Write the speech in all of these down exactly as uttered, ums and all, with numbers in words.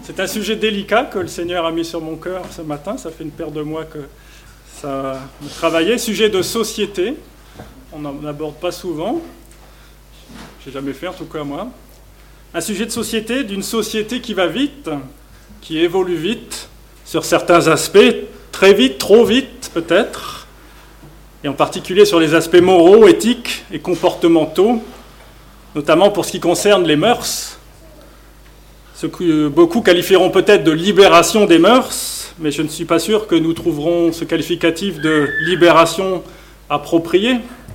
C'est un sujet délicat que le Seigneur a mis sur mon cœur ce matin. Ça fait une paire de mois que ça me travaillait. Sujet de société. On n'en aborde pas souvent. Je n'ai jamais fait, en tout cas moi. Un sujet de société, d'une société qui va vite, qui évolue vite, sur certains aspects, très vite, trop vite peut-être, et en particulier sur les aspects moraux, éthiques et comportementaux, notamment pour ce qui concerne les mœurs. Ce que beaucoup qualifieront peut-être de libération des mœurs, mais je ne suis pas sûr que nous trouverons ce qualificatif de libération approprié.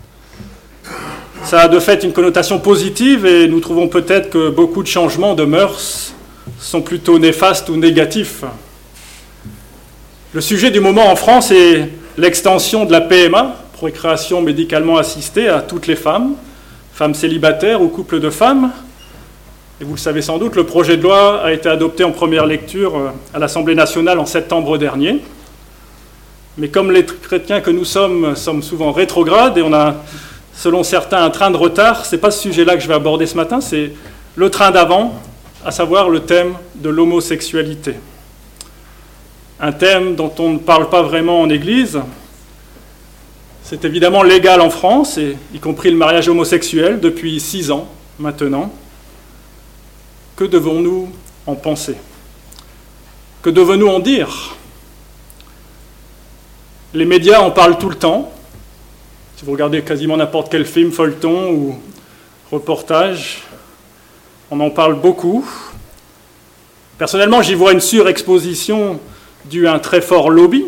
Ça a de fait une connotation positive et nous trouvons peut-être que beaucoup de changements de mœurs sont plutôt néfastes ou négatifs. Le sujet du moment en France est l'extension de la P M A, procréation médicalement assistée, à toutes les femmes, femmes célibataires ou couples de femmes. Et vous le savez sans doute, le projet de loi a été adopté en première lecture à l'Assemblée nationale en septembre dernier. Mais comme les chrétiens que nous sommes, sommes souvent rétrogrades et on a, selon certains, un train de retard, ce n'est pas ce sujet-là que je vais aborder ce matin, c'est le train d'avant, à savoir le thème de l'homosexualité. Un thème dont on ne parle pas vraiment en Église. C'est évidemment légal en France, et y compris le mariage homosexuel, depuis six ans maintenant. Que devons-nous en penser? Que devons-nous en dire? Les médias en parlent tout le temps. Si vous regardez quasiment n'importe quel film, feuilleton ou reportage, on en parle beaucoup. Personnellement, j'y vois une surexposition due à un très fort lobby.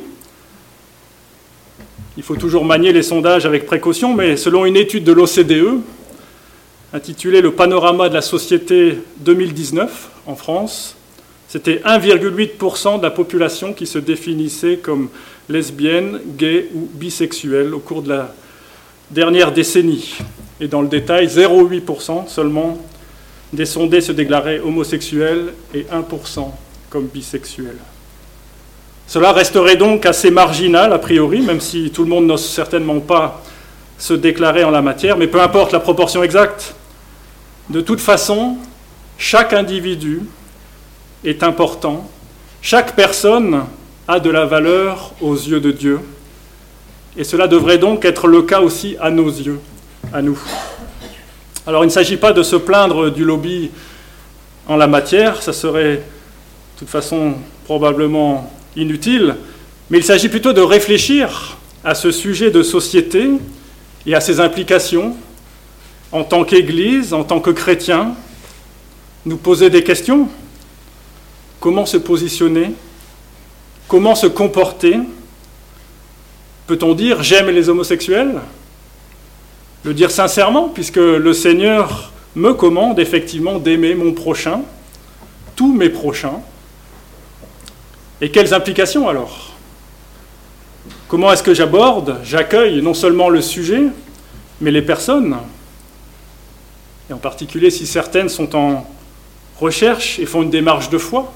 Il faut toujours manier les sondages avec précaution, mais selon une étude de l'O C D E, intitulée « Le panorama de la société deux mille dix-neuf » en France, c'était un virgule huit pour cent de la population qui se définissait comme lesbienne, gay ou bisexuelle au cours de la dernière décennie. Et dans le détail, zéro virgule huit pour cent seulement des sondés se déclaraient homosexuels et un pour cent comme bisexuels. Cela resterait donc assez marginal a priori, même si tout le monde n'ose certainement pas se déclarer en la matière, mais peu importe la proportion exacte. De toute façon, chaque individu est important, chaque personne a de la valeur aux yeux de Dieu, et cela devrait donc être le cas aussi à nos yeux, à nous. Alors il ne s'agit pas de se plaindre du lobby en la matière, ça serait de toute façon probablement inutile, mais il s'agit plutôt de réfléchir à ce sujet de société et à ses implications en tant qu'Église, en tant que chrétien, nous poser des questions. Comment se positionner? Comment se comporter? Peut-on dire « j'aime les homosexuels » ? Le dire sincèrement, puisque le Seigneur me commande effectivement d'aimer mon prochain, tous mes prochains. Et quelles implications alors? Comment est-ce que j'aborde, j'accueille non seulement le sujet, mais les personnes? Et en particulier si certaines sont en recherche et font une démarche de foi.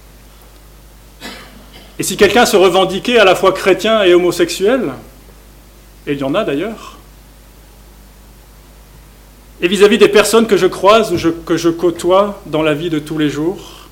Et si quelqu'un se revendiquait à la fois chrétien et homosexuel, et il y en a d'ailleurs, et vis-à-vis des personnes que je croise ou je, que je côtoie dans la vie de tous les jours,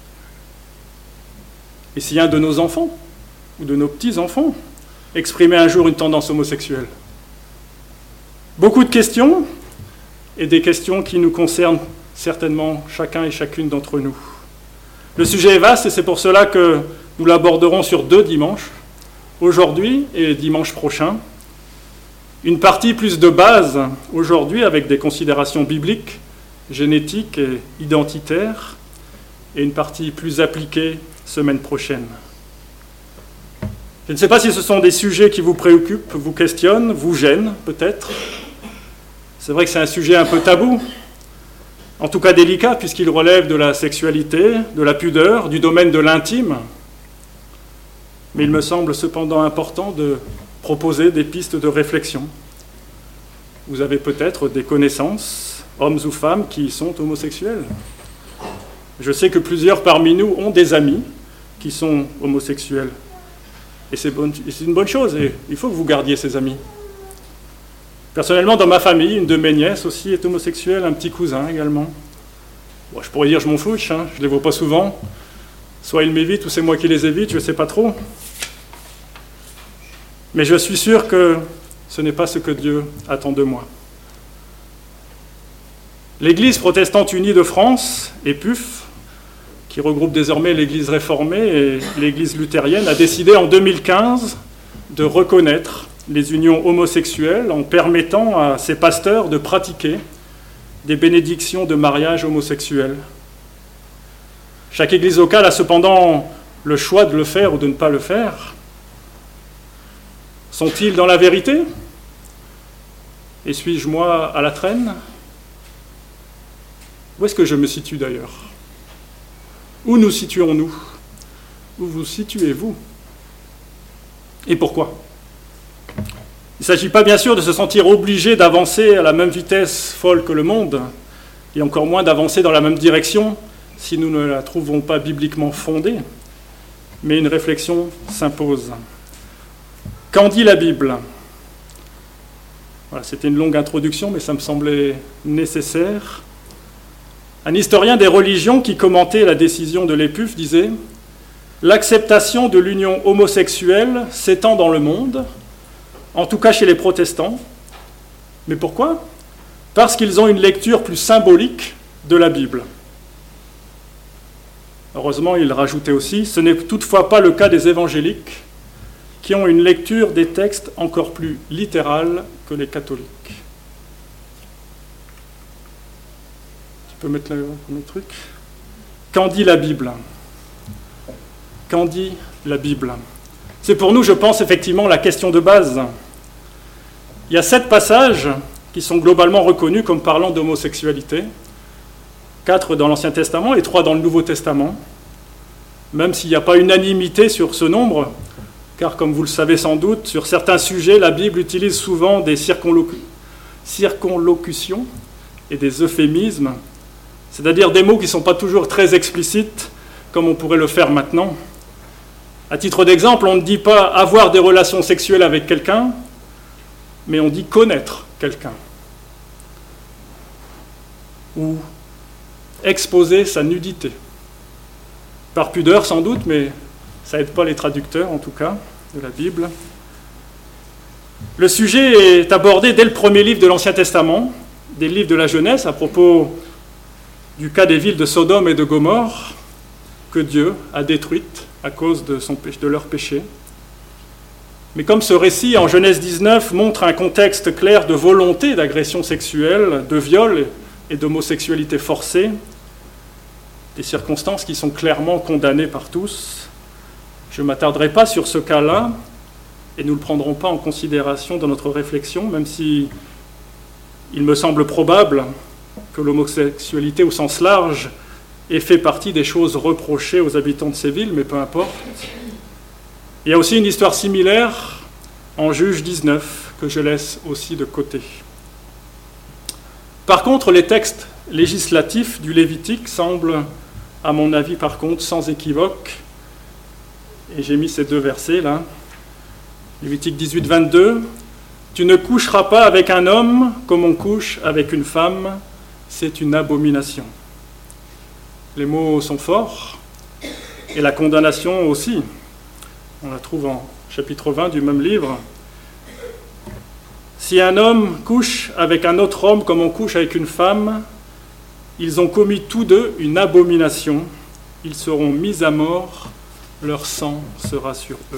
et si un de nos enfants ou de nos petits-enfants exprimait un jour une tendance homosexuelle. Beaucoup de questions, et des questions qui nous concernent certainement chacun et chacune d'entre nous. Le sujet est vaste et c'est pour cela que nous l'aborderons sur deux dimanches, aujourd'hui et dimanche prochain. Une partie plus de base aujourd'hui avec des considérations bibliques, génétiques et identitaires, et une partie plus appliquée semaine prochaine. Je ne sais pas si ce sont des sujets qui vous préoccupent, vous questionnent, vous gênent peut-être. C'est vrai que c'est un sujet un peu tabou, en tout cas délicat, puisqu'il relève de la sexualité, de la pudeur, du domaine de l'intime. Mais il me semble cependant important de proposer des pistes de réflexion. Vous avez peut-être des connaissances, hommes ou femmes, qui sont homosexuels. Je sais que plusieurs parmi nous ont des amis qui sont homosexuels. Et c'est une bonne chose, et il faut que vous gardiez ces amis. Personnellement, dans ma famille, une de mes nièces aussi est homosexuelle, un petit cousin également. Bon, je pourrais dire je m'en fiche, hein, je ne les vois pas souvent, Soit ils m'évitent ou c'est moi qui les évite, je ne sais pas trop. Mais je suis sûr que ce n'est pas ce que Dieu attend de moi. L'Église protestante unie de France, E P U F, qui regroupe désormais l'Église réformée et l'Église luthérienne, a décidé en deux mille quinze de reconnaître les unions homosexuelles en permettant à ses pasteurs de pratiquer des bénédictions de mariage homosexuel. Chaque Église locale a cependant le choix de le faire ou de ne pas le faire. Sont-ils dans la vérité? Et suis-je moi à la traîne? Où est-ce que je me situe d'ailleurs? Où nous situons-nous? Où vous situez-vous? Et pourquoi? Il ne s'agit pas bien sûr de se sentir obligé d'avancer à la même vitesse folle que le monde, et encore moins d'avancer dans la même direction si nous ne la trouvons pas bibliquement fondée, mais une réflexion s'impose. Qu'en dit la Bible? Voilà, c'était une longue introduction, mais ça me semblait nécessaire. Un historien des religions qui commentait la décision de l'E P U F disait « L'acceptation de l'union homosexuelle s'étend dans le monde, en tout cas chez les protestants. Mais pourquoi? Parce qu'ils ont une lecture plus symbolique de la Bible. » Heureusement, il rajoutait aussi « Ce n'est toutefois pas le cas des évangéliques, qui ont une lecture des textes encore plus littérale que les catholiques. » Tu peux mettre le premier truc? Qu'en dit la Bible? Qu'en dit la Bible? C'est pour nous, je pense, effectivement, la question de base. Il y a sept passages qui sont globalement reconnus comme parlant d'homosexualité, quatre dans l'Ancien Testament et trois dans le Nouveau Testament, même s'il n'y a pas unanimité sur ce nombre, car comme vous le savez sans doute, sur certains sujets, la Bible utilise souvent des circonlocu- circonlocutions et des euphémismes, c'est-à-dire des mots qui ne sont pas toujours très explicites, comme on pourrait le faire maintenant. À titre d'exemple, on ne dit pas avoir des relations sexuelles avec quelqu'un, mais on dit connaître quelqu'un. Ou exposer sa nudité. Par pudeur sans doute, mais ça n'aide pas les traducteurs en tout cas de la Bible. Le sujet est abordé dès le premier livre de l'Ancien Testament, des livres de la Genèse, à propos du cas des villes de Sodome et de Gomorrhe, que Dieu a détruites à cause de, son, de leur péché. Mais comme ce récit en Genèse dix-neuf montre un contexte clair de volonté d'agression sexuelle, de viol et d'homosexualité forcée, des circonstances qui sont clairement condamnées par tous, je ne m'attarderai pas sur ce cas-là, et nous ne le prendrons pas en considération dans notre réflexion, même si il me semble probable que l'homosexualité au sens large ait fait partie des choses reprochées aux habitants de ces villes, mais peu importe. Il y a aussi une histoire similaire en Juge dix-neuf, que je laisse aussi de côté. Par contre, les textes législatifs du Lévitique semblent, à mon avis, par contre, sans équivoque, et j'ai mis ces deux versets là. Lévitique dix-huit, vingt-deux. « Tu ne coucheras pas avec un homme comme on couche avec une femme, c'est une abomination. » Les mots sont forts, et la condamnation aussi. On la trouve en chapitre vingt du même livre. « Si un homme couche avec un autre homme comme on couche avec une femme, ils ont commis tous deux une abomination, ils seront mis à mort, leur sang sera sur eux. »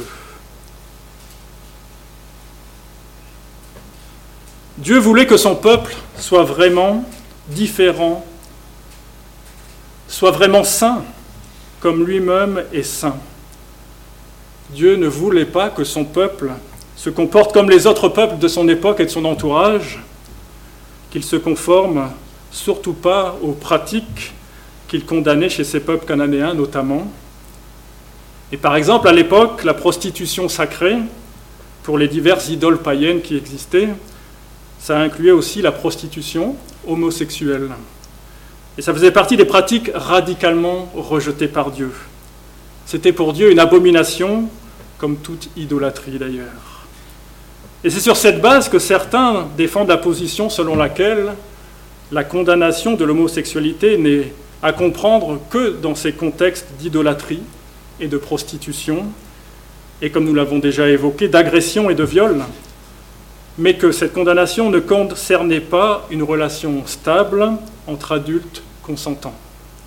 Dieu voulait que son peuple soit vraiment différent, soit vraiment saint, comme lui-même est saint. Dieu ne voulait pas que son peuple se comporte comme les autres peuples de son époque et de son entourage, qu'il se conforme surtout pas aux pratiques qu'il condamnait chez ces peuples cananéens notamment. Et par exemple, à l'époque, la prostitution sacrée, pour les diverses idoles païennes qui existaient, ça incluait aussi la prostitution homosexuelle. Et ça faisait partie des pratiques radicalement rejetées par Dieu. C'était pour Dieu une abomination, comme toute idolâtrie d'ailleurs. Et c'est sur cette base que certains défendent la position selon laquelle la condamnation de l'homosexualité n'est à comprendre que dans ces contextes d'idolâtrie et de prostitution, et comme nous l'avons déjà évoqué, d'agression et de viol, mais que cette condamnation ne concernait pas une relation stable entre adultes consentants.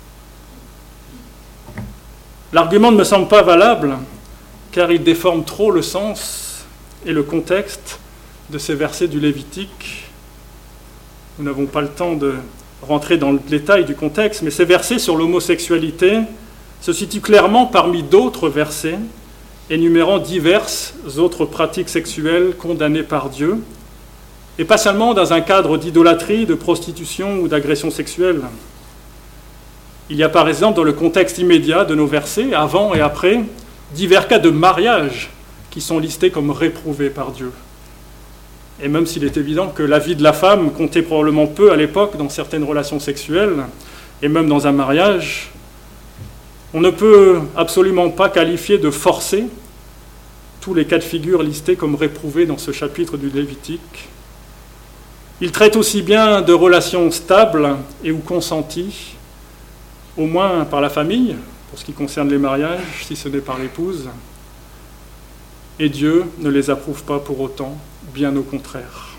L'argument ne me semble pas valable, car il déforme trop le sens et le contexte de ces versets du Lévitique. Nous n'avons pas le temps de rentrer dans le détail du contexte, mais ces versets sur l'homosexualité se situent clairement parmi d'autres versets énumérant diverses autres pratiques sexuelles condamnées par Dieu, et pas seulement dans un cadre d'idolâtrie, de prostitution ou d'agression sexuelle. Il y a par exemple dans le contexte immédiat de nos versets, avant et après, divers cas de mariage qui sont listés comme réprouvés par Dieu. Et même s'il est évident que la vie de la femme comptait probablement peu à l'époque dans certaines relations sexuelles, et même dans un mariage, on ne peut absolument pas qualifier de forcé tous les cas de figure listés comme réprouvés dans ce chapitre du Lévitique. Il traite aussi bien de relations stables et ou consenties, au moins par la famille, pour ce qui concerne les mariages, si ce n'est par l'épouse, et Dieu ne les approuve pas pour autant, bien au contraire.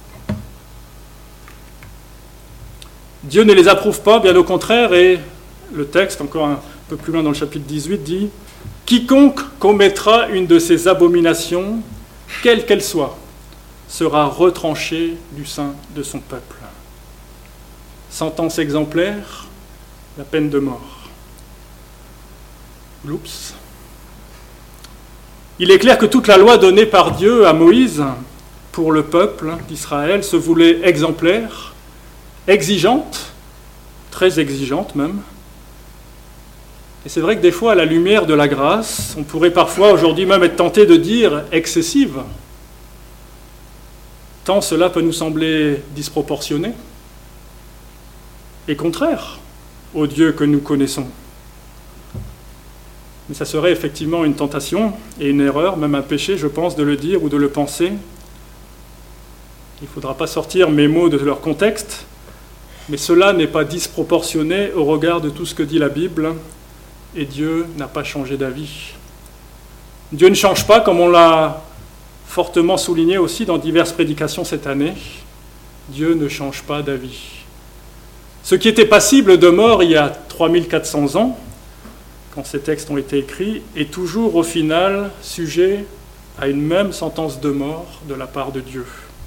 Dieu ne les approuve pas, bien au contraire, et le texte, encore un Un peu plus loin dans le chapitre dix-huit, dit « Quiconque commettra une de ces abominations, quelle qu'elle soit, sera retranché du sein de son peuple. » Sentence exemplaire, la peine de mort. Oups. Il est clair que toute la loi donnée par Dieu à Moïse pour le peuple d'Israël se voulait exemplaire, exigeante, très exigeante même. Et c'est vrai que des fois, à la lumière de la grâce, on pourrait parfois aujourd'hui même être tenté de dire excessive, tant cela peut nous sembler disproportionné et contraire au Dieu que nous connaissons. Mais ça serait effectivement une tentation et une erreur, même un péché, je pense, de le dire ou de le penser. Il ne faudra pas sortir mes mots de leur contexte, mais cela n'est pas disproportionné au regard de tout ce que dit la Bible. Et Dieu n'a pas changé d'avis. Dieu ne change pas, comme on l'a fortement souligné aussi dans diverses prédications cette année. Dieu ne change pas d'avis. Ce qui était passible de mort il y a trois mille quatre cents ans, quand ces textes ont été écrits, est toujours au final sujet à une même sentence de mort de la part de Dieu.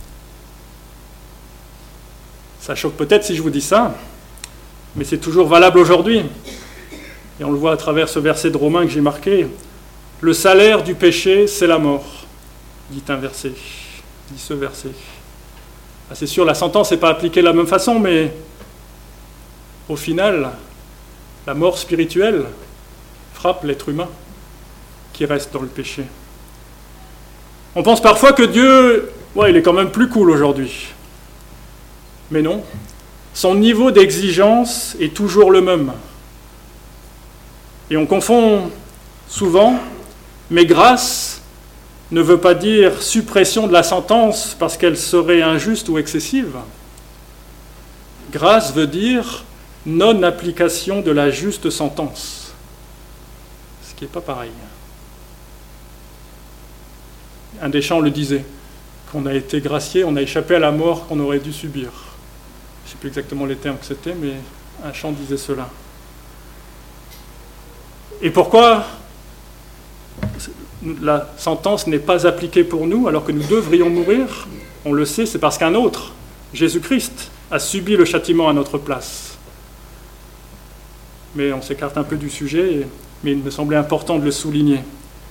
Ça choque peut-être si je vous dis ça, mais c'est toujours valable aujourd'hui. Et on le voit à travers ce verset de Romains que j'ai marqué. « Le salaire du péché, c'est la mort », dit un verset, dit ce verset. Ah, c'est sûr, la sentence n'est pas appliquée de la même façon, mais au final, la mort spirituelle frappe l'être humain qui reste dans le péché. On pense parfois que Dieu, ouais, il est quand même plus cool aujourd'hui. Mais non, son niveau d'exigence est toujours le même. Et on confond souvent, mais grâce ne veut pas dire suppression de la sentence parce qu'elle serait injuste ou excessive. Grâce veut dire non-application de la juste sentence, ce qui n'est pas pareil. Un des chants le disait, qu'on a été gracié, on a échappé à la mort qu'on aurait dû subir. Je ne sais plus exactement les termes que c'était, mais un chant disait cela. Et pourquoi la sentence n'est pas appliquée pour nous alors que nous devrions mourir? On le sait, c'est parce qu'un autre, Jésus-Christ, a subi le châtiment à notre place. Mais on s'écarte un peu du sujet, mais il me semblait important de le souligner.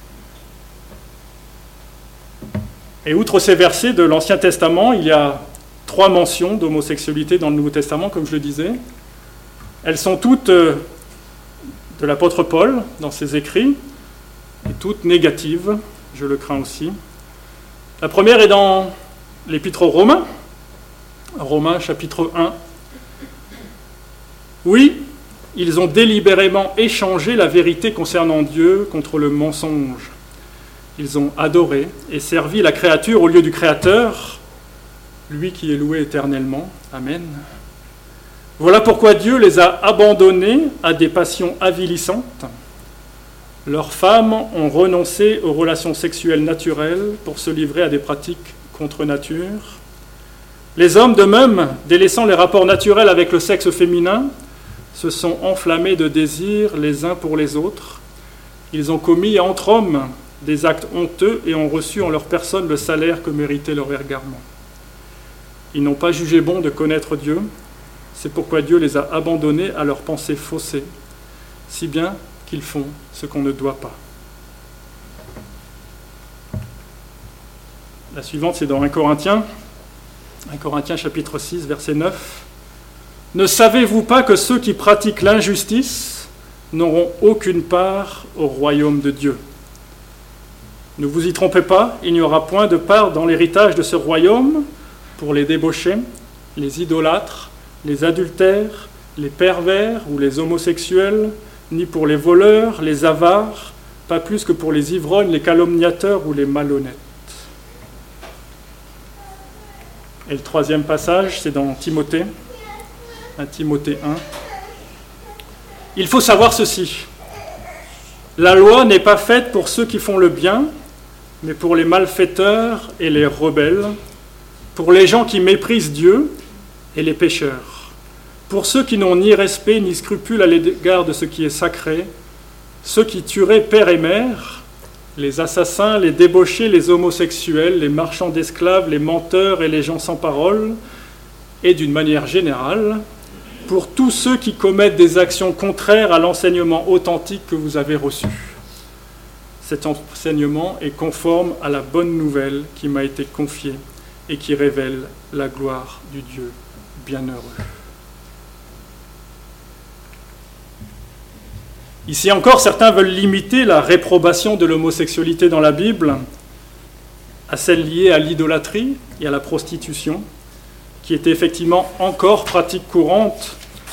Et outre ces versets de l'Ancien Testament, il y a trois mentions d'homosexualité dans le Nouveau Testament, comme je le disais. Elles sont toutes de l'apôtre Paul dans ses écrits, et toutes négatives, je le crains aussi. La première est dans l'épître aux Romains, Romains chapitre un. Oui, ils ont délibérément échangé la vérité concernant Dieu contre le mensonge. Ils ont adoré et servi la créature au lieu du Créateur, lui qui est loué éternellement. Amen. Voilà pourquoi Dieu les a abandonnés à des passions avilissantes. Leurs femmes ont renoncé aux relations sexuelles naturelles pour se livrer à des pratiques contre nature. Les hommes, de même, délaissant les rapports naturels avec le sexe féminin, se sont enflammés de désir les uns pour les autres. Ils ont commis entre hommes des actes honteux et ont reçu en leur personne le salaire que méritait leur égarement. Ils n'ont pas jugé bon de connaître Dieu, c'est pourquoi Dieu les a abandonnés à leurs pensées faussées, si bien qu'ils font ce qu'on ne doit pas. La suivante, c'est dans un Corinthiens, un Corinthiens chapitre six, verset neuf. « Ne savez-vous pas que ceux qui pratiquent l'injustice n'auront aucune part au royaume de Dieu ? Ne vous y trompez pas, il n'y aura point de part dans l'héritage de ce royaume pour les débauchés, les idolâtres, les adultères, les pervers ou les homosexuels, ni pour les voleurs, les avares, pas plus que pour les ivrognes, les calomniateurs ou les malhonnêtes. » Et le troisième passage, c'est dans Timothée, un Timothée un. « Il faut savoir ceci. La loi n'est pas faite pour ceux qui font le bien, mais pour les malfaiteurs et les rebelles, pour les gens qui méprisent Dieu et les pécheurs, pour ceux qui n'ont ni respect ni scrupule à l'égard de ce qui est sacré, ceux qui tueraient père et mère, les assassins, les débauchés, les homosexuels, les marchands d'esclaves, les menteurs et les gens sans parole, et d'une manière générale, pour tous ceux qui commettent des actions contraires à l'enseignement authentique que vous avez reçu. Cet enseignement est conforme à la bonne nouvelle qui m'a été confiée et qui révèle la gloire du Dieu bienheureux. » Ici encore, certains veulent limiter la réprobation de l'homosexualité dans la Bible à celle liée à l'idolâtrie et à la prostitution, qui était effectivement encore pratique courante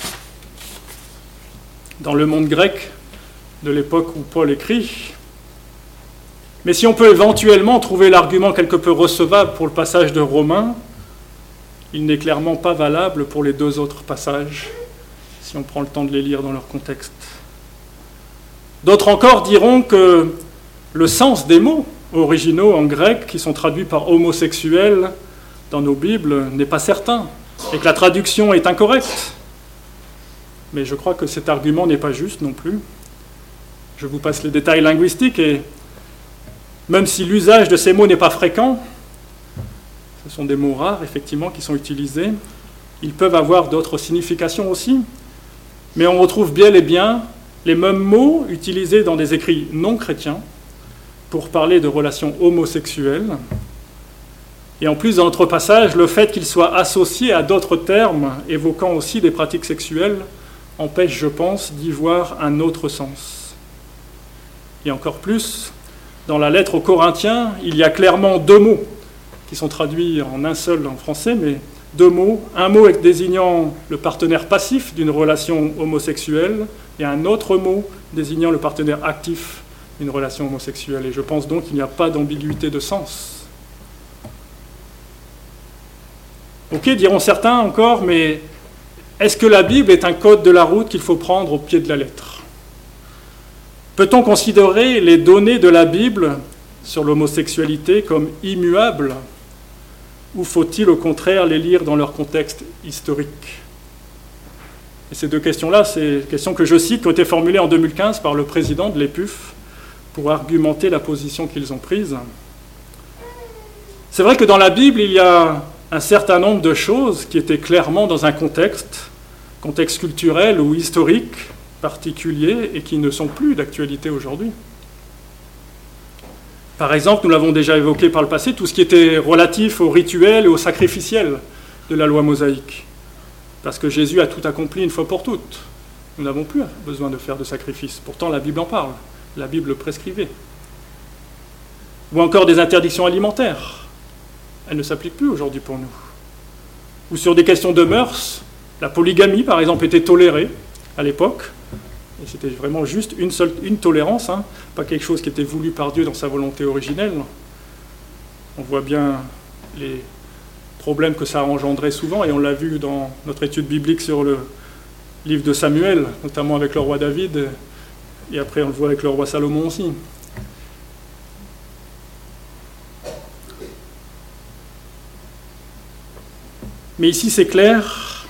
dans le monde grec de l'époque où Paul écrit. Mais si on peut éventuellement trouver l'argument quelque peu recevable pour le passage de Romains, il n'est clairement pas valable pour les deux autres passages, si on prend le temps de les lire dans leur contexte. D'autres encore diront que le sens des mots originaux en grec, qui sont traduits par homosexuel dans nos Bibles, n'est pas certain, et que la traduction est incorrecte. Mais je crois que cet argument n'est pas juste non plus. Je vous passe les détails linguistiques, et même si l'usage de ces mots n'est pas fréquent, ce sont des mots rares, effectivement, qui sont utilisés, ils peuvent avoir d'autres significations aussi, mais on retrouve bien et bien les mêmes mots utilisés dans des écrits non chrétiens pour parler de relations homosexuelles. Et en plus, dans notre passage, le fait qu'ils soient associés à d'autres termes évoquant aussi des pratiques sexuelles empêche, je pense, d'y voir un autre sens. Et encore plus, dans la lettre aux Corinthiens, il y a clairement deux mots qui sont traduits en un seul en français, mais deux mots. Un mot désignant le partenaire passif d'une relation homosexuelle et un autre mot désignant le partenaire actif d'une relation homosexuelle. Et je pense donc qu'il n'y a pas d'ambiguïté de sens. Ok, diront certains encore, mais est-ce que la Bible est un code de la route qu'il faut prendre au pied de la lettre ? Peut-on considérer les données de la Bible sur l'homosexualité comme immuables, ou faut-il au contraire les lire dans leur contexte historique ? Et ces deux questions-là, c'est des questions que je cite, qui ont été formulées en deux mille quinze par le président de l'E P U F pour argumenter la position qu'ils ont prise. C'est vrai que dans la Bible, il y a un certain nombre de choses qui étaient clairement dans un contexte, contexte culturel ou historique particulier, et qui ne sont plus d'actualité aujourd'hui. Par exemple, nous l'avons déjà évoqué par le passé, tout ce qui était relatif au rituel et au sacrificiel de la loi mosaïque. Parce que Jésus a tout accompli une fois pour toutes. Nous n'avons plus besoin de faire de sacrifice. Pourtant, la Bible en parle. La Bible le prescrivait. Ou encore des interdictions alimentaires. Elles ne s'appliquent plus aujourd'hui pour nous. Ou sur des questions de mœurs, la polygamie, par exemple, était tolérée à l'époque. Et c'était vraiment juste une seule une tolérance, hein, pas quelque chose qui était voulu par Dieu dans sa volonté originelle. On voit bien les problèmes que ça a engendré souvent, et on l'a vu dans notre étude biblique sur le livre de Samuel, notamment avec le roi David, et après on le voit avec le roi Salomon aussi. Mais ici c'est clair,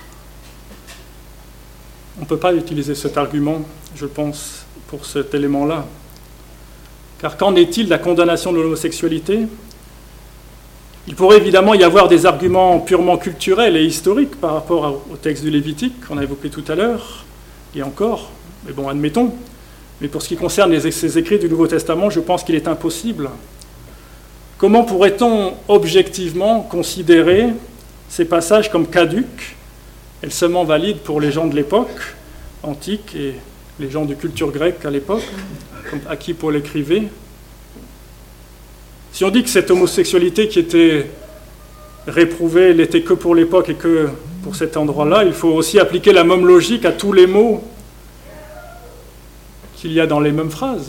on ne peut pas utiliser cet argument, je pense, pour cet élément-là. Car qu'en est-il de la condamnation de l'homosexualité ? Il pourrait évidemment y avoir des arguments purement culturels et historiques par rapport au texte du Lévitique qu'on a évoqué tout à l'heure, et encore, mais bon, admettons. Mais pour ce qui concerne les, ces écrits du Nouveau Testament, je pense qu'il est impossible. Comment pourrait-on objectivement considérer ces passages comme caducs et seulement valides pour les gens de l'époque antique et les gens de culture grecque à l'époque, à qui Paul écrivait ? Si on dit que cette homosexualité qui était réprouvée n'était que pour l'époque et que pour cet endroit-là, il faut aussi appliquer la même logique à tous les mots qu'il y a dans les mêmes phrases.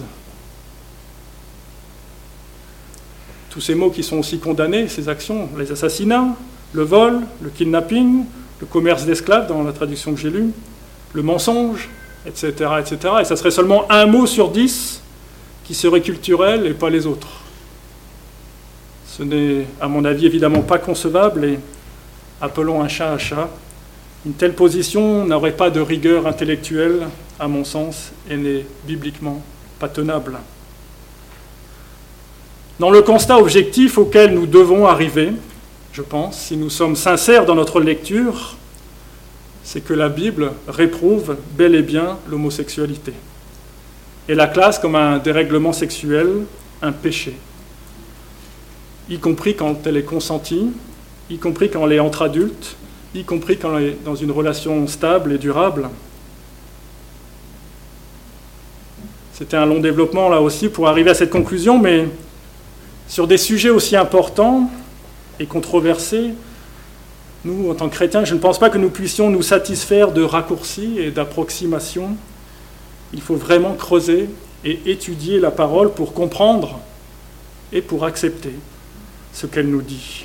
Tous ces mots qui sont aussi condamnés, ces actions, les assassinats, le vol, le kidnapping, le commerce d'esclaves dans la traduction que j'ai lue, le mensonge, et cetera, et cetera. Et ça serait seulement un mot sur dix qui serait culturel et pas les autres. Ce n'est, à mon avis, évidemment pas concevable et appelons un chat un chat. Une telle position n'aurait pas de rigueur intellectuelle, à mon sens, et n'est bibliquement pas tenable. Dans le constat objectif auquel nous devons arriver, je pense, si nous sommes sincères dans notre lecture, c'est que la Bible réprouve bel et bien l'homosexualité et la classe comme un dérèglement sexuel, un péché, y compris quand elle est consentie, y compris quand elle est entre adultes, y compris quand elle est dans une relation stable et durable. C'était un long développement là aussi pour arriver à cette conclusion, mais sur des sujets aussi importants et controversés, nous, en tant que chrétiens, je ne pense pas que nous puissions nous satisfaire de raccourcis et d'approximations. Il faut vraiment creuser et étudier la parole pour comprendre et pour accepter ce qu'elle nous dit.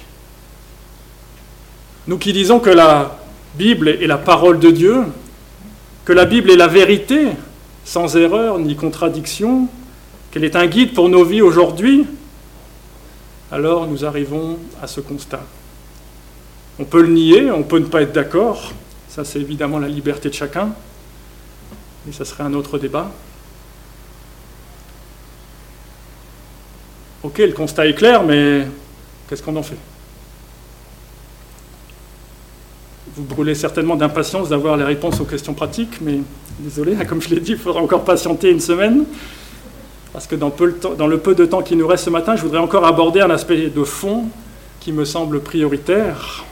Nous qui disons que la Bible est la parole de Dieu, que la Bible est la vérité, sans erreur ni contradiction, qu'elle est un guide pour nos vies aujourd'hui, alors nous arrivons à ce constat. On peut le nier, on peut ne pas être d'accord, ça c'est évidemment la liberté de chacun, mais ça serait un autre débat. Ok, le constat est clair, mais qu'est-ce qu'on en fait ? Vous brûlez certainement d'impatience d'avoir les réponses aux questions pratiques, mais désolé, comme je l'ai dit, il faudra encore patienter une semaine, parce que dans, peu le, temps, dans le peu de temps qui nous reste ce matin, je voudrais encore aborder un aspect de fond qui me semble prioritaire.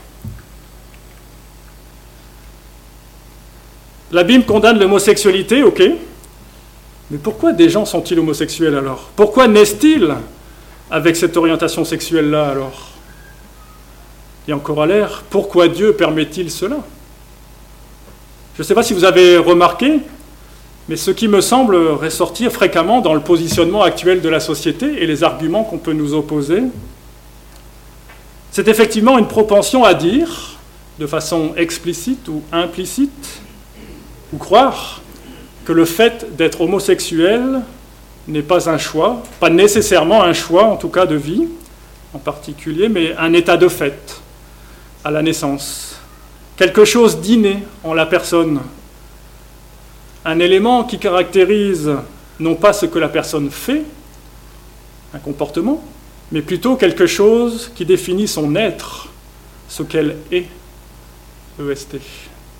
La Bible condamne l'homosexualité, ok, mais pourquoi des gens sont-ils homosexuels alors ? Pourquoi naissent-ils avec cette orientation sexuelle-là alors ? Et encore à l'air, pourquoi Dieu permet-il cela ? Je ne sais pas si vous avez remarqué, mais ce qui me semble ressortir fréquemment dans le positionnement actuel de la société et les arguments qu'on peut nous opposer, c'est effectivement une propension à dire, de façon explicite ou implicite, ou croire que le fait d'être homosexuel n'est pas un choix, pas nécessairement un choix, en tout cas de vie en particulier, mais un état de fait à la naissance, quelque chose d'inné en la personne, un élément qui caractérise non pas ce que la personne fait, un comportement, mais plutôt quelque chose qui définit son être, ce qu'elle est, E S T.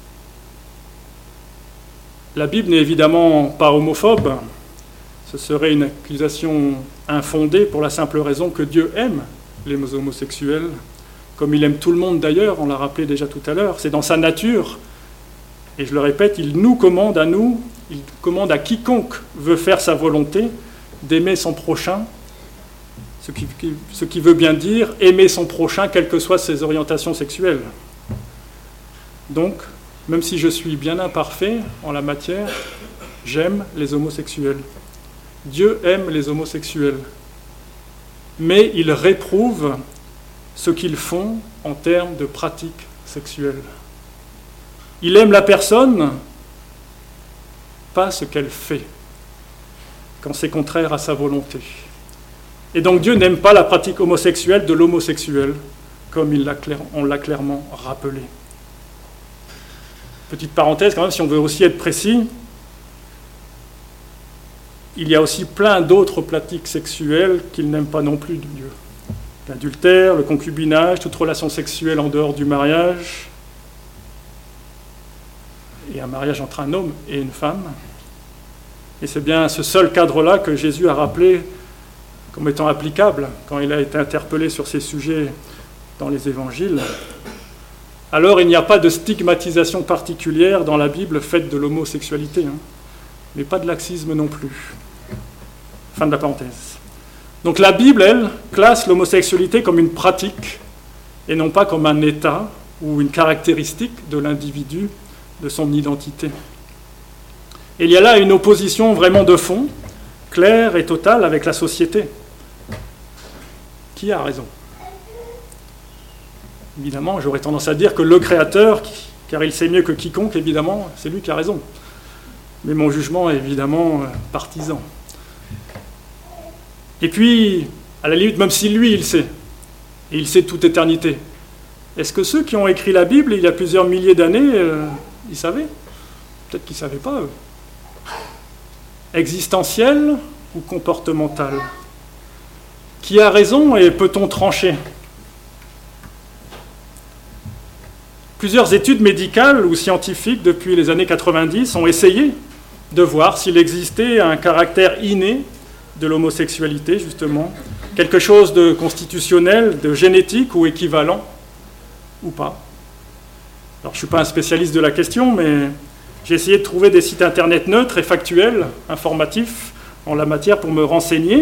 La Bible n'est évidemment pas homophobe, ce serait une accusation infondée pour la simple raison que Dieu aime les homosexuels, comme il aime tout le monde d'ailleurs, on l'a rappelé déjà tout à l'heure, c'est dans sa nature, et je le répète, il nous commande à nous, il commande à quiconque veut faire sa volonté d'aimer son prochain, ce qui, ce qui veut bien dire aimer son prochain, quelles que soient ses orientations sexuelles. Donc, même si je suis bien imparfait en la matière, j'aime les homosexuels. Dieu aime les homosexuels, mais il réprouve ce qu'ils font en termes de pratique sexuelle. Il aime la personne, pas ce qu'elle fait, quand c'est contraire à sa volonté. Et donc Dieu n'aime pas la pratique homosexuelle de l'homosexuel, comme il l'a clair, on l'a clairement rappelé. Petite parenthèse, quand même, si on veut aussi être précis, il y a aussi plein d'autres pratiques sexuelles qu'il n'aime pas non plus de Dieu. L'adultère, le concubinage, toute relation sexuelle en dehors du mariage, et un mariage entre un homme et une femme. Et c'est bien ce seul cadre-là que Jésus a rappelé comme étant applicable quand il a été interpellé sur ces sujets dans les évangiles. Alors il n'y a pas de stigmatisation particulière dans la Bible faite de l'homosexualité, hein, mais pas de laxisme non plus. Fin de la parenthèse. Donc la Bible, elle, classe l'homosexualité comme une pratique et non pas comme un état ou une caractéristique de l'individu, de son identité. Et il y a là une opposition vraiment de fond, claire et totale avec la société. Qui a raison ? Évidemment, j'aurais tendance à dire que le Créateur, car il sait mieux que quiconque, évidemment, c'est lui qui a raison. Mais mon jugement est évidemment partisan. Et puis, à la limite, même si lui, il sait, et il sait toute éternité, est-ce que ceux qui ont écrit la Bible, il y a plusieurs milliers d'années, euh, ils savaient ? Peut-être qu'ils ne savaient pas, eux. Existentiel ou comportemental ? Qui a raison et peut-on trancher ? Plusieurs études médicales ou scientifiques depuis les années quatre-vingt-dix ont essayé de voir s'il existait un caractère inné de l'homosexualité, justement, quelque chose de constitutionnel, de génétique ou équivalent, ou pas. Alors, je ne suis pas un spécialiste de la question, mais j'ai essayé de trouver des sites internet neutres et factuels, informatifs, en la matière pour me renseigner.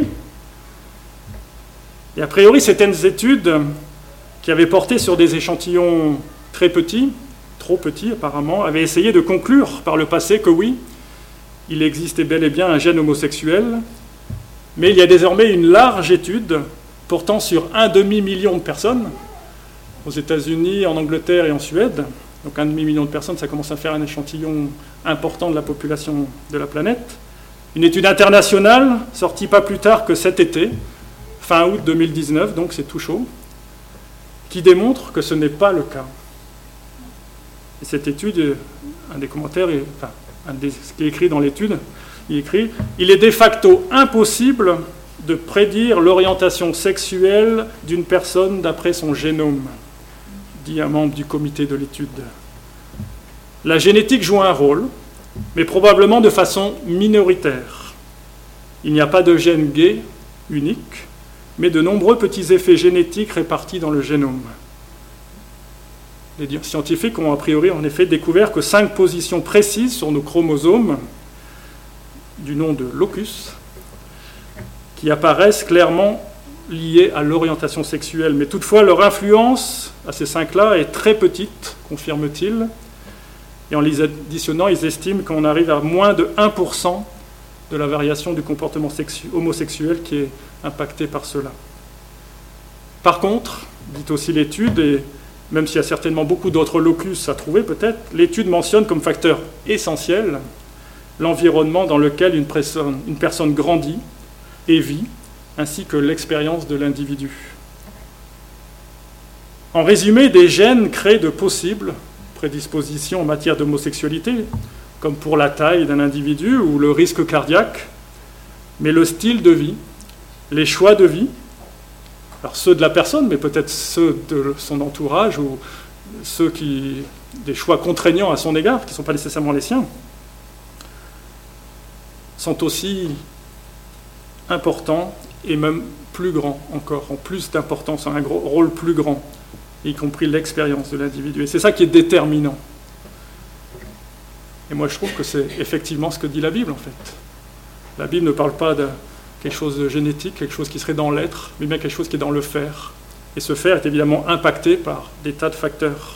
Et a priori, certaines études qui avaient porté sur des échantillons très petits, trop petits apparemment, avaient essayé de conclure par le passé que oui, il existait bel et bien un gène homosexuel, mais il y a désormais une large étude portant sur un demi-million de personnes, aux États-Unis, en Angleterre et en Suède. Donc un demi-million de personnes, ça commence à faire un échantillon important de la population de la planète. Une étude internationale sortie pas plus tard que cet été, fin août deux mille dix-neuf, donc c'est tout chaud, qui démontre que ce n'est pas le cas. Et cette étude, un des commentaires, enfin, un des, ce qui est écrit dans l'étude, il écrit « Il est de facto impossible de prédire l'orientation sexuelle d'une personne d'après son génome », dit un membre du comité de l'étude. La génétique joue un rôle, mais probablement de façon minoritaire. Il n'y a pas de gène gay unique, mais de nombreux petits effets génétiques répartis dans le génome. Les scientifiques ont a priori en effet découvert que cinq positions précises sur nos chromosomes, du nom de locus, qui apparaissent clairement liées à l'orientation sexuelle. Mais toutefois, leur influence à ces cinq-là est très petite, confirme-t-il. Et en les additionnant, ils estiment qu'on arrive à moins de un pour cent de la variation du comportement sexu- homosexuel qui est impacté par cela. Par contre, dit aussi l'étude, et même s'il y a certainement beaucoup d'autres locus à trouver peut-être, l'étude mentionne comme facteur essentiel l'environnement dans lequel une personne, une personne grandit et vit, ainsi que l'expérience de l'individu. En résumé, des gènes créent de possibles prédispositions en matière d'homosexualité, comme pour la taille d'un individu ou le risque cardiaque, mais le style de vie, les choix de vie, alors ceux de la personne, mais peut-être ceux de son entourage ou ceux qui, des choix contraignants à son égard, qui ne sont pas nécessairement les siens, sont aussi importants et même plus grands encore, ont plus d'importance, ont un gros rôle plus grand, y compris l'expérience de l'individu. Et c'est ça qui est déterminant. Et moi je trouve que c'est effectivement ce que dit la Bible en fait. La Bible ne parle pas de quelque chose de génétique, quelque chose qui serait dans l'être, mais bien quelque chose qui est dans le faire. Et ce faire est évidemment impacté par des tas de facteurs.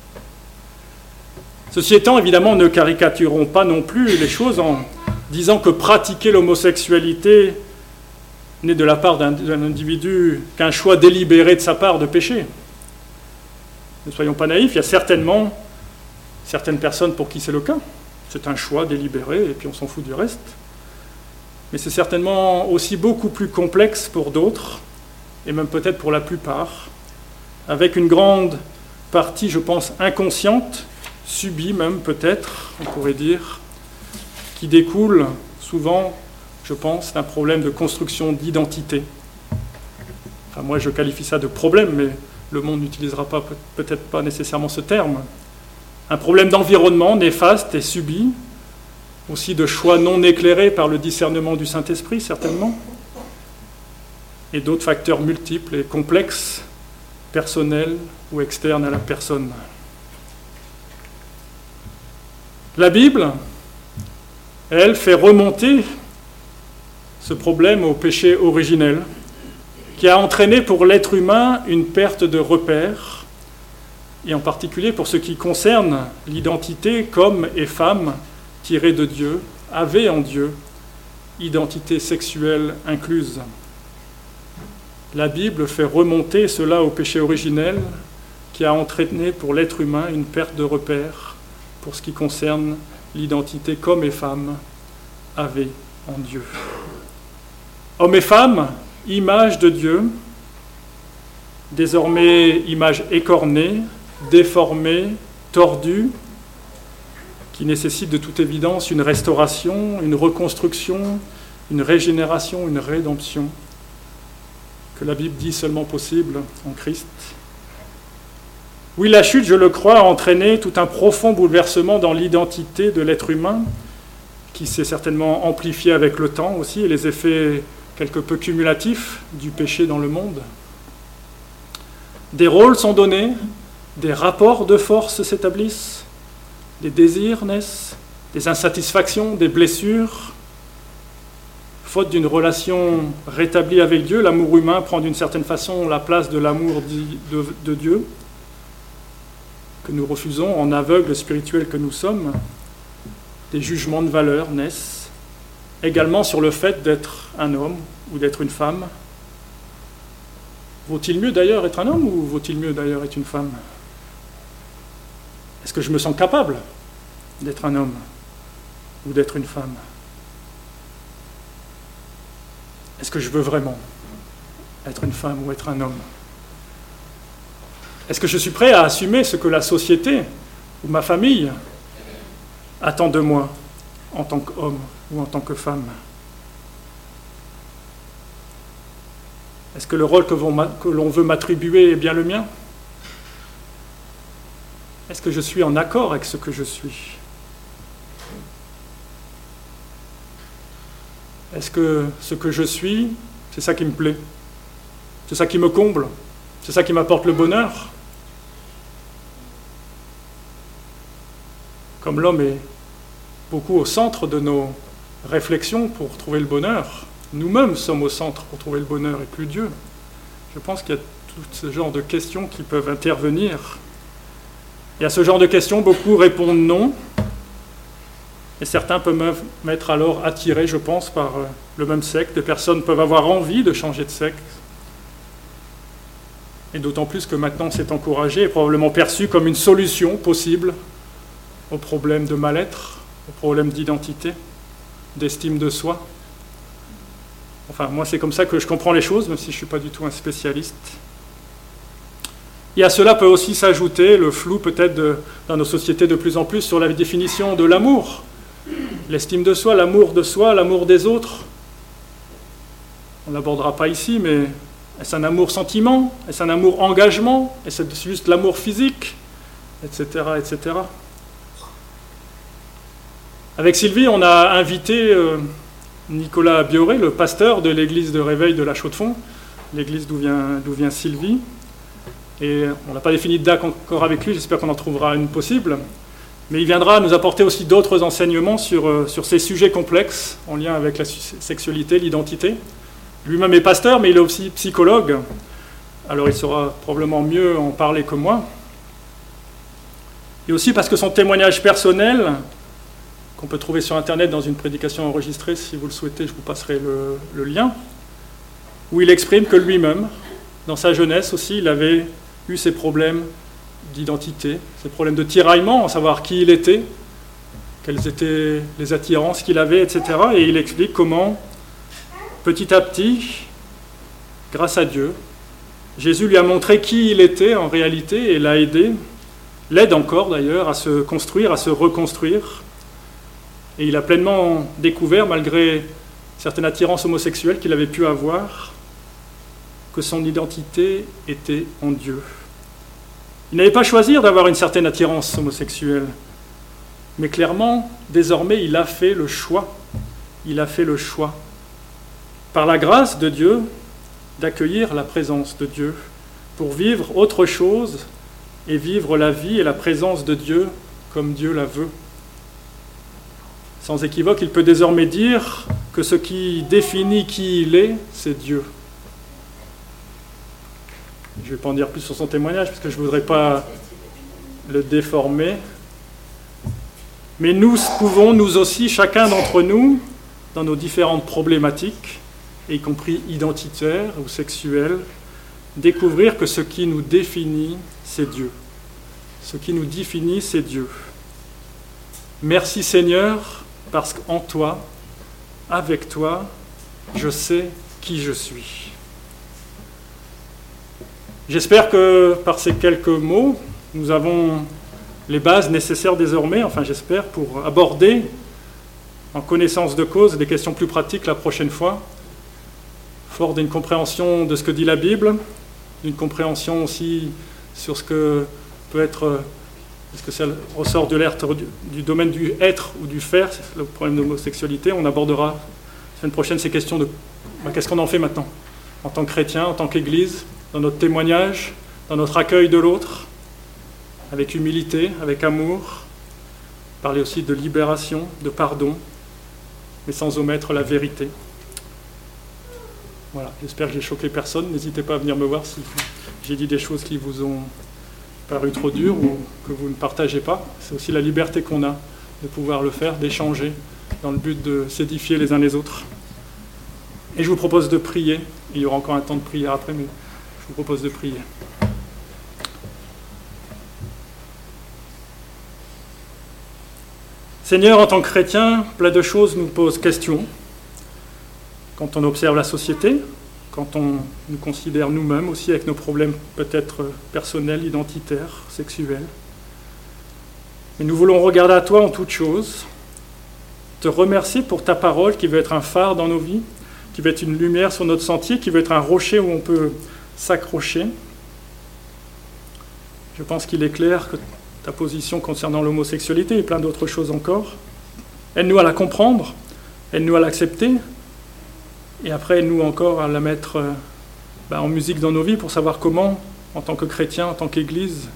Ceci étant, évidemment, ne caricaturons pas non plus les choses en disant que pratiquer l'homosexualité n'est de la part d'un, d'un individu qu'un choix délibéré de sa part de péché. Ne soyons pas naïfs, il y a certainement certaines personnes pour qui c'est le cas. C'est un choix délibéré, et puis on s'en fout du reste. Mais c'est certainement aussi beaucoup plus complexe pour d'autres, et même peut-être pour la plupart, avec une grande partie, je pense, inconsciente, subie même peut-être, on pourrait dire, qui découle souvent, je pense, d'un problème de construction d'identité. Enfin, moi, je qualifie ça de problème, mais le monde n'utilisera pas, peut-être pas nécessairement ce terme. Un problème d'environnement néfaste et subi, aussi de choix non éclairés par le discernement du Saint-Esprit, certainement, et d'autres facteurs multiples et complexes, personnels ou externes à la personne. La Bible, elle, fait remonter ce problème au péché originel, qui a entraîné pour l'être humain une perte de repères, et en particulier pour ce qui concerne l'identité qu'homme et femme tirés de Dieu, avaient en Dieu, identité sexuelle incluse. La Bible fait remonter cela au péché originel qui a entraîné pour l'être humain une perte de repères pour ce qui concerne l'identité qu'homme et femme avaient en Dieu. Hommes et femmes, image de Dieu, désormais image écornée, déformée, tordue, qui nécessite de toute évidence une restauration, une reconstruction, une régénération, une rédemption, que la Bible dit seulement possible en Christ. Oui, la chute, je le crois, a entraîné tout un profond bouleversement dans l'identité de l'être humain, qui s'est certainement amplifié avec le temps aussi, et les effets quelque peu cumulatifs du péché dans le monde. Des rôles sont donnés, des rapports de force s'établissent, des désirs naissent, des insatisfactions, des blessures. Faute d'une relation rétablie avec Dieu, l'amour humain prend d'une certaine façon la place de l'amour de, de Dieu, que nous refusons en aveugles spirituels que nous sommes. Des jugements de valeur naissent, également sur le fait d'être un homme ou d'être une femme. Vaut-il mieux d'ailleurs être un homme ou vaut-il mieux d'ailleurs être une femme ? Est-ce que je me sens capable d'être un homme ou d'être une femme ? Est-ce que je veux vraiment être une femme ou être un homme ? Est-ce que je suis prêt à assumer ce que la société ou ma famille attend de moi en tant qu'homme ou en tant que femme ? Est-ce que le rôle que l'on veut m'attribuer est bien le mien ? Est-ce que je suis en accord avec ce que je suis ? Est-ce que ce que je suis, c'est ça qui me plaît ? C'est ça qui me comble ? C'est ça qui m'apporte le bonheur ? Comme l'homme est beaucoup au centre de nos réflexions pour trouver le bonheur, nous-mêmes sommes au centre pour trouver le bonheur et plus Dieu. Je pense qu'il y a tout ce genre de questions qui peuvent intervenir. Et à ce genre de questions, beaucoup répondent non. Et certains peuvent m'être alors attirés, je pense, par le même sexe. Des personnes peuvent avoir envie de changer de sexe. Et d'autant plus que maintenant c'est encouragé et probablement perçu comme une solution possible aux problèmes de mal-être, aux problèmes d'identité, d'estime de soi. Enfin, moi c'est comme ça que je comprends les choses, même si je ne suis pas du tout un spécialiste. Et à cela peut aussi s'ajouter le flou peut-être de, dans nos sociétés de plus en plus sur la définition de l'amour. L'estime de soi, l'amour de soi, l'amour des autres. On ne l'abordera pas ici, mais est-ce un amour sentiment ? Est-ce un amour engagement ? Est-ce juste l'amour physique ? Etc., et cetera. Avec Sylvie, on a invité euh, Nicolas Bioré, le pasteur de l'église de Réveil de la Chaux-de-Fonds, l'église d'où vient, d'où vient Sylvie. Et on n'a pas défini de date encore avec lui, j'espère qu'on en trouvera une possible. Mais il viendra nous apporter aussi d'autres enseignements sur, euh, sur ces sujets complexes en lien avec la sexualité, l'identité. Lui-même est pasteur, mais il est aussi psychologue. Alors il saura probablement mieux en parler que moi. Et aussi parce que son témoignage personnel, qu'on peut trouver sur Internet dans une prédication enregistrée, si vous le souhaitez, je vous passerai le, le lien, où il exprime que lui-même, dans sa jeunesse aussi, il avait eu ces problèmes d'identité, ces problèmes de tiraillement, en savoir qui il était, quelles étaient les attirances qu'il avait, et cetera. Et il explique comment, petit à petit, grâce à Dieu, Jésus lui a montré qui il était en réalité et l'a aidé, l'aide encore d'ailleurs, à se construire, à se reconstruire. Et il a pleinement découvert, malgré certaines attirances homosexuelles qu'il avait pu avoir, que son identité était en Dieu. Il n'avait pas choisi d'avoir une certaine attirance homosexuelle, mais clairement, désormais, il a fait le choix. Il a fait le choix, par la grâce de Dieu, d'accueillir la présence de Dieu pour vivre autre chose et vivre la vie et la présence de Dieu comme Dieu la veut. Sans équivoque, il peut désormais dire que ce qui définit qui il est, c'est Dieu. Je ne vais pas en dire plus sur son témoignage parce que je ne voudrais pas le déformer. Mais nous pouvons, nous aussi, chacun d'entre nous, dans nos différentes problématiques, y compris identitaires ou sexuelles, découvrir que ce qui nous définit, c'est Dieu. Ce qui nous définit, c'est Dieu. Merci Seigneur, parce qu'en toi, avec toi, je sais qui je suis. J'espère que par ces quelques mots, nous avons les bases nécessaires désormais, enfin j'espère, pour aborder en connaissance de cause des questions plus pratiques la prochaine fois, fort d'une compréhension de ce que dit la Bible, d'une compréhension aussi sur ce que peut être, est-ce que ça ressort de l'être, du, du domaine du être ou du faire, c'est le problème de l'homosexualité. On abordera la semaine prochaine ces questions de ben, qu'est-ce qu'on en fait maintenant, en tant que chrétien, en tant qu'Église, dans notre témoignage, dans notre accueil de l'autre, avec humilité, avec amour, parler aussi de libération, de pardon, mais sans omettre la vérité. Voilà, j'espère que j'ai choqué personne. N'hésitez pas à venir me voir si j'ai dit des choses qui vous ont paru trop dures ou que vous ne partagez pas. C'est aussi la liberté qu'on a de pouvoir le faire, d'échanger dans le but de s'édifier les uns les autres. Et je vous propose de prier. Il y aura encore un temps de prière après, mais je vous propose de prier. Seigneur, en tant que chrétien, plein de choses nous posent question. Quand on observe la société, quand on nous considère nous-mêmes aussi avec nos problèmes peut-être personnels, identitaires, sexuels. Mais nous voulons regarder à toi en toutes choses, te remercier pour ta parole qui veut être un phare dans nos vies, qui veut être une lumière sur notre sentier, qui veut être un rocher où on peut s'accrocher. Je pense qu'il est clair que ta position concernant l'homosexualité et plein d'autres choses encore, aide-nous à la comprendre, aide-nous à l'accepter, et après, nous encore, à la mettre euh, ben, en musique dans nos vies pour savoir comment, en tant que chrétien, en tant qu'Église,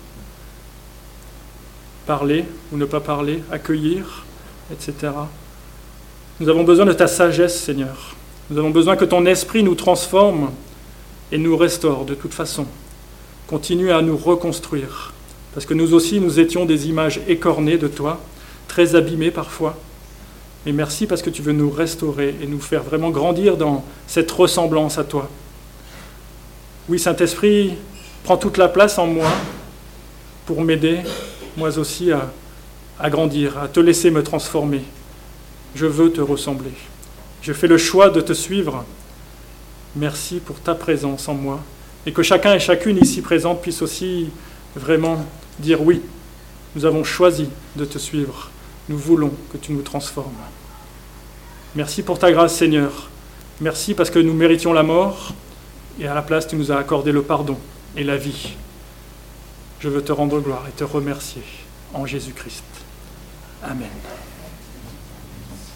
parler ou ne pas parler, accueillir, et cetera. Nous avons besoin de ta sagesse, Seigneur. Nous avons besoin que ton esprit nous transforme et nous restaure de toute façon. Continue à nous reconstruire, parce que nous aussi, nous étions des images écornées de toi, très abîmées parfois. Et merci parce que tu veux nous restaurer et nous faire vraiment grandir dans cette ressemblance à toi. Oui, Saint-Esprit, prends toute la place en moi pour m'aider, moi aussi, à, à grandir, à te laisser me transformer. Je veux te ressembler. Je fais le choix de te suivre. Merci pour ta présence en moi. Et que chacun et chacune ici présente puisse aussi vraiment dire oui, nous avons choisi de te suivre. Nous voulons que tu nous transformes. Merci pour ta grâce, Seigneur. Merci parce que nous méritions la mort et à la place, tu nous as accordé le pardon et la vie. Je veux te rendre gloire et te remercier en Jésus-Christ. Amen.